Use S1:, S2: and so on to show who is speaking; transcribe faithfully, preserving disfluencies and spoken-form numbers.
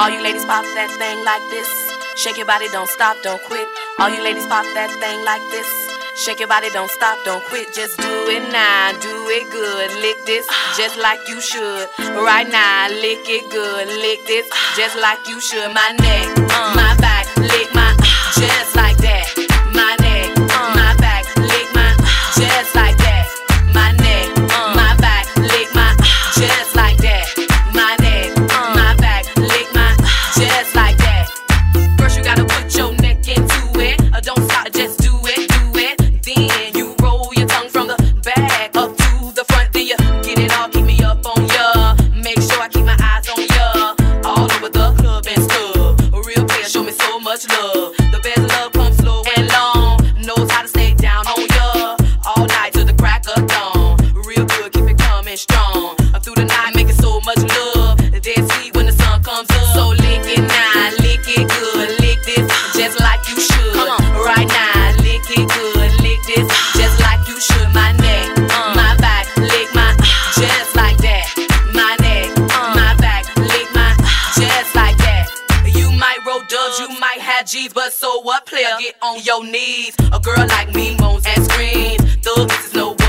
S1: All you ladies pop that thing like this. Shake your body, don't stop, don't quit. All you ladies pop that thing like this. Shake your body, don't stop, don't quit. Just do it now, do it good. Lick this just like you should. Right now, lick it good. Lick this just like you should. My neck, uh, my back, lick my just like that. My neck, uh, my back, lick my just like that. My neck, uh, my back, lick my just like that. My neck, uh, my back, lick my just like that. First you gotta put your neck into it. Uh, don't stop, just do it, do it. Then you roll your tongue from the back up to the front. Then you get it all, keep me up on ya. Make sure I keep my eyes on ya. All over the club and stuff. A real player show me so much love. The best love comes slow and long. Knows how to stay down on ya. All night till the crack of dawn. Real good, keep it coming strong. Up through the night, making so much love. Dead sleep when the sun comes up. So lick it now, lick it good. Lick this just like you should. Come on, right now, lick it good. Lick this just like you should. My neck, uh, my back, lick my just like that. My neck, uh, my back, lick my just like that. You might roll dubs, you might have G's, but so what, player? Get on your knees. A girl like me moans and screams. Thug, this is no